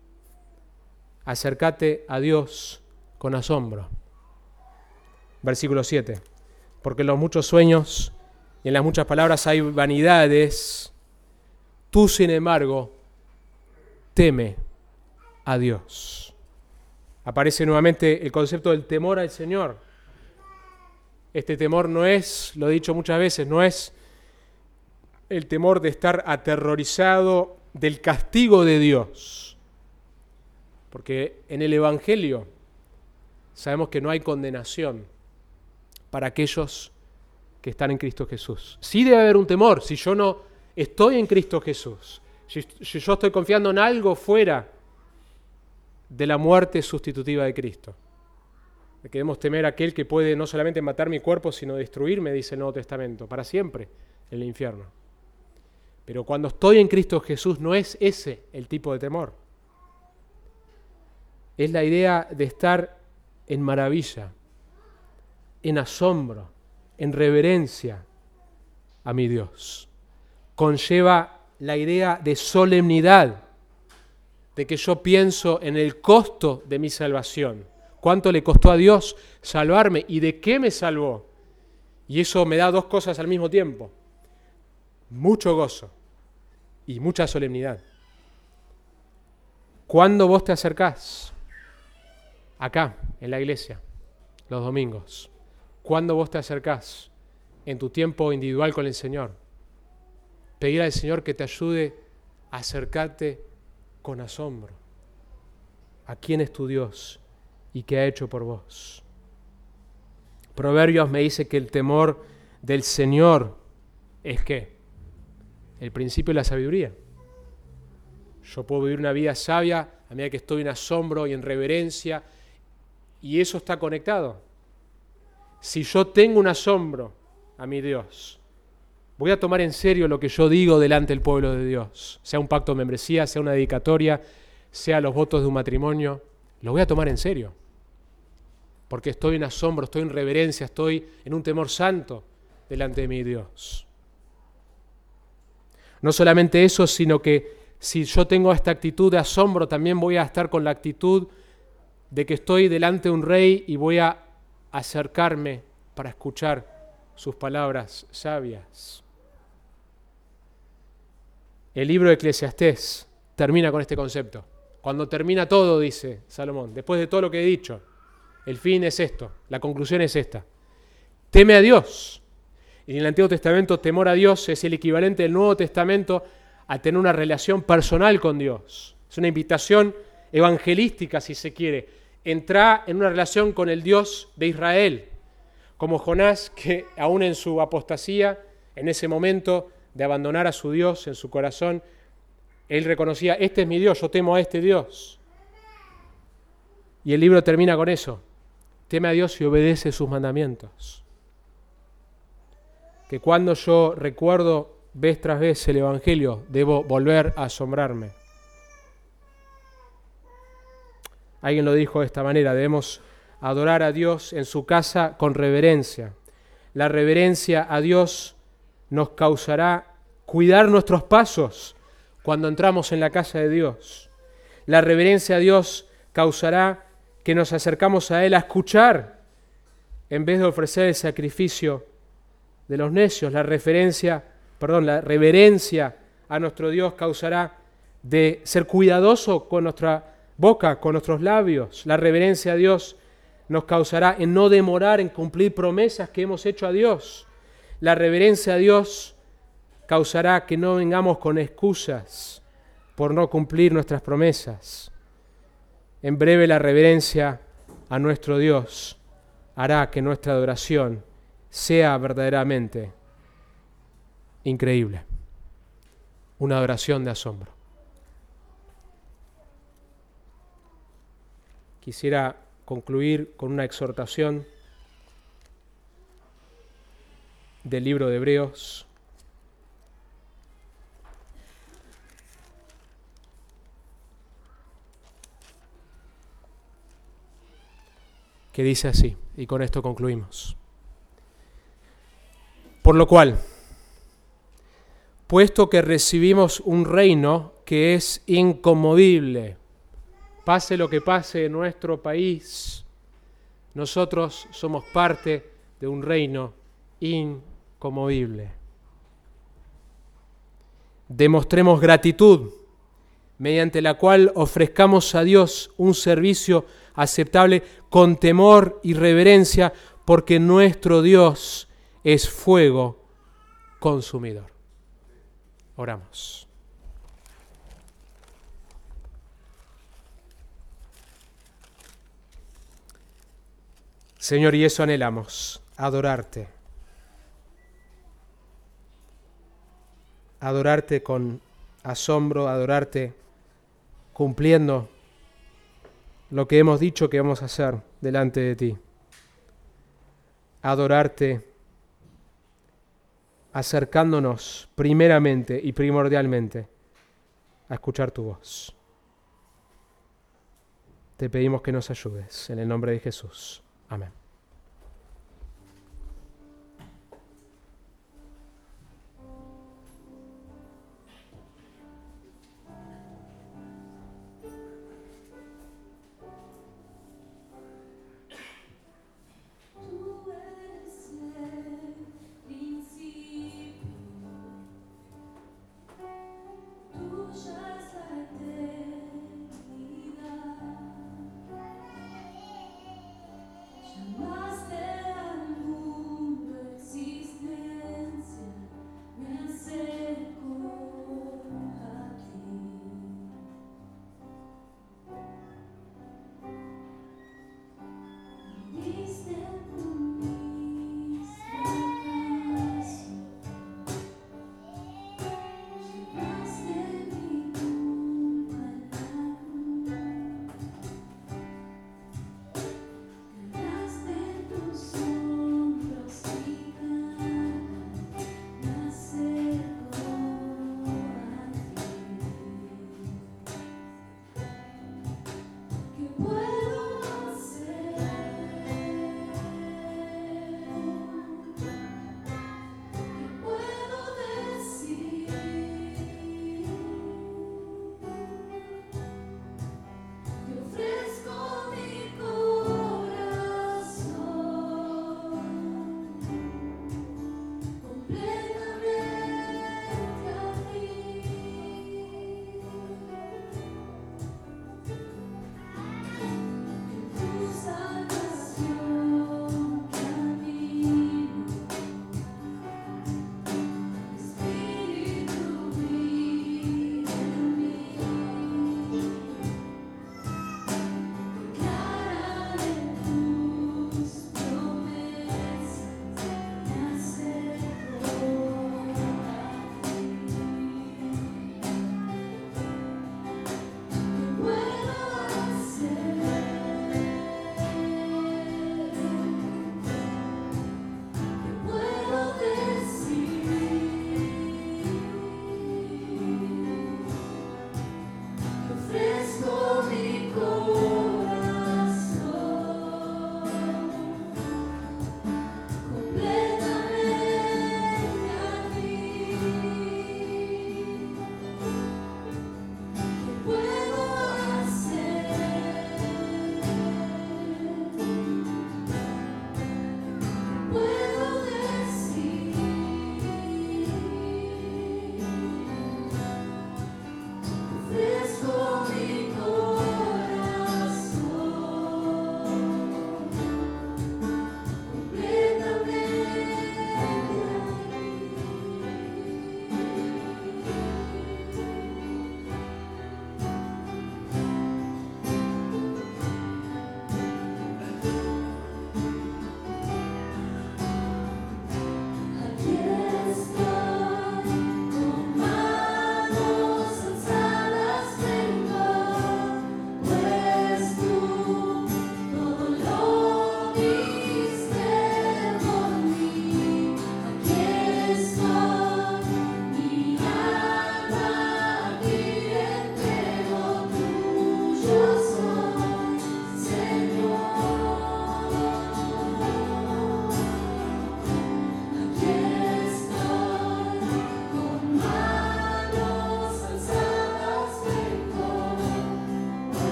acércate a Dios con asombro. Versículo 7. Porque en los muchos sueños y en las muchas palabras hay vanidades, tú, sin embargo, teme a Dios. Aparece nuevamente el concepto del temor al Señor. Este temor no es, lo he dicho muchas veces, no es el temor de estar aterrorizado del castigo de Dios. Porque en el Evangelio sabemos que no hay condenación para aquellos que están en Cristo Jesús. Sí debe haber un temor si yo no estoy en Cristo Jesús, si yo estoy confiando en algo fuera de la muerte sustitutiva de Cristo. Debemos temer a aquel que puede no solamente matar mi cuerpo, sino destruirme, dice el Nuevo Testamento, para siempre en el infierno. Pero cuando estoy en Cristo Jesús no es ese el tipo de temor. Es la idea de estar en maravilla, en asombro, en reverencia a mi Dios. Conlleva la idea de solemnidad, de que yo pienso en el costo de mi salvación. ¿Cuánto le costó a Dios salvarme y de qué me salvó? Y eso me da dos cosas al mismo tiempo. Mucho gozo y mucha solemnidad. ¿Cuándo vos te acercás? Acá, en la iglesia, los domingos. ¿Cuándo vos te acercás? En tu tiempo individual con el Señor. Pedir al Señor que te ayude a acercarte con asombro a quién es tu Dios y qué ha hecho por vos. Proverbios me dice que el temor del Señor es ¿qué? El principio de la sabiduría. Yo puedo vivir una vida sabia a medida que estoy en asombro y en reverencia, y eso está conectado. Si yo tengo un asombro a mi Dios, voy a tomar en serio lo que yo digo delante del pueblo de Dios, sea un pacto de membresía, sea una dedicatoria, sea los votos de un matrimonio, lo voy a tomar en serio, porque estoy en asombro, estoy en reverencia, estoy en un temor santo delante de mi Dios. No solamente eso, sino que si yo tengo esta actitud de asombro, también voy a estar con la actitud de que estoy delante de un rey y voy a acercarme para escuchar sus palabras sabias. El libro de Eclesiastés termina con este concepto. Cuando termina todo, dice Salomón, después de todo lo que he dicho, el fin es esto, la conclusión es esta. Teme a Dios. Y en el Antiguo Testamento, temor a Dios es el equivalente del Nuevo Testamento a tener una relación personal con Dios. Es una invitación evangelística, si se quiere. Entrá en una relación con el Dios de Israel, como Jonás, que aún en su apostasía, en ese momento de abandonar a su Dios en su corazón, él reconocía, este es mi Dios, yo temo a este Dios. Y el libro termina con eso. Teme a Dios y obedece sus mandamientos. Que cuando yo recuerdo vez tras vez el Evangelio, debo volver a asombrarme. Alguien lo dijo de esta manera, debemos adorar a Dios en su casa con reverencia. La reverencia a Dios nos causará cuidar nuestros pasos cuando entramos en la casa de Dios. La reverencia a Dios causará que nos acercamos a Él a escuchar en vez de ofrecer el sacrificio de los necios. La reverencia a nuestro Dios causará de ser cuidadoso con nuestra boca, con nuestros labios. La reverencia a Dios nos causará en no demorar en cumplir promesas que hemos hecho a Dios. La reverencia a Dios causará que no vengamos con excusas por no cumplir nuestras promesas. En breve, la reverencia a nuestro Dios hará que nuestra adoración sea verdaderamente increíble. Una adoración de asombro. Quisiera concluir con una exhortación del libro de Hebreos. Que dice así, y con esto concluimos. Por lo cual, puesto que recibimos un reino que es inconmovible, pase lo que pase en nuestro país, nosotros somos parte de un reino inconmovible. Demostremos gratitud, mediante la cual ofrezcamos a Dios un servicio aceptable con temor y reverencia, porque nuestro Dios es fuego consumidor. Oramos. Señor, y eso anhelamos, adorarte. Adorarte con asombro, adorarte cumpliendo lo que hemos dicho que vamos a hacer delante de ti. Adorarte acercándonos primeramente y primordialmente a escuchar tu voz. Te pedimos que nos ayudes en el nombre de Jesús. Amén. Jamais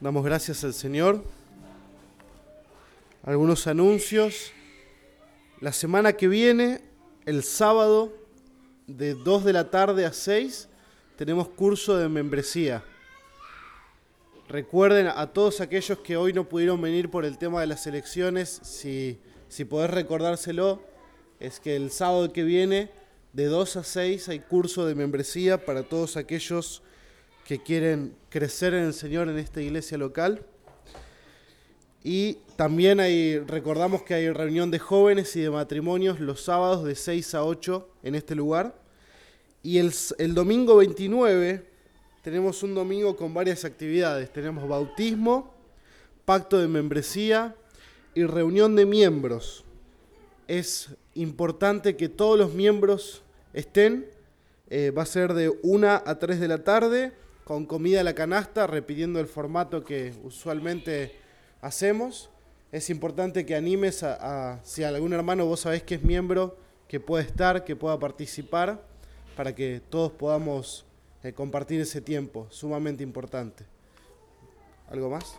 Damos gracias al Señor. Algunos anuncios. La semana que viene, el sábado, de 2 de la tarde a 6, tenemos curso de membresía. Recuerden a todos aquellos que hoy no pudieron venir por el tema de las elecciones, si podés recordárselo, es que el sábado que viene, de 2 a 6, hay curso de membresía para todos aquellos que quieren crecer en el Señor en esta iglesia local. Y también recordamos que hay reunión de jóvenes y de matrimonios los sábados de 6 a 8 en este lugar. Y el domingo 29 tenemos un domingo con varias actividades. Tenemos bautismo, pacto de membresía y reunión de miembros. Es importante que todos los miembros estén. Va a ser de 1 a 3 de la tarde con comida a la canasta, repitiendo el formato que usualmente hacemos. Es importante que animes si algún hermano vos sabés que es miembro, que pueda estar, que pueda participar, para que todos podamos compartir ese tiempo, sumamente importante. ¿Algo más?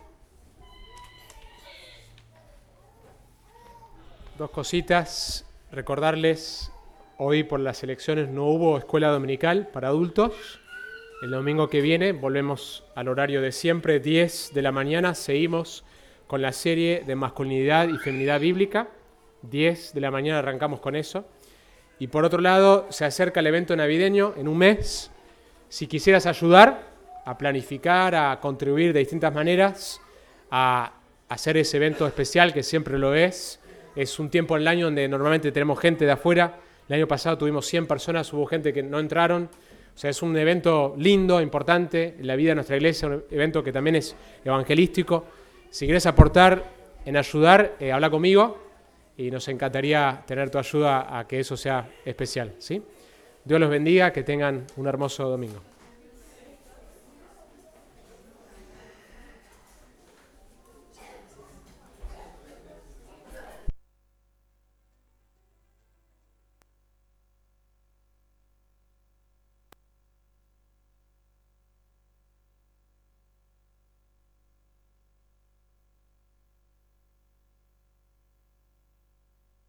Dos cositas. Recordarles, hoy por las elecciones no hubo escuela dominical para adultos. El domingo que viene volvemos al horario de siempre, 10 de la mañana. Seguimos con la serie de masculinidad y feminidad bíblica. 10 de la mañana arrancamos con eso. Y por otro lado, se acerca el evento navideño en un mes. Si quisieras ayudar a planificar, a contribuir de distintas maneras, a hacer ese evento especial, que siempre lo es un tiempo en el año donde normalmente tenemos gente de afuera. El año pasado tuvimos 100 personas, hubo gente que no entraron. O sea, es un evento lindo, importante en la vida de nuestra iglesia, un evento que también es evangelístico. Si quieres aportar en ayudar, habla conmigo y nos encantaría tener tu ayuda a que eso sea especial, ¿sí? Dios los bendiga, que tengan un hermoso domingo.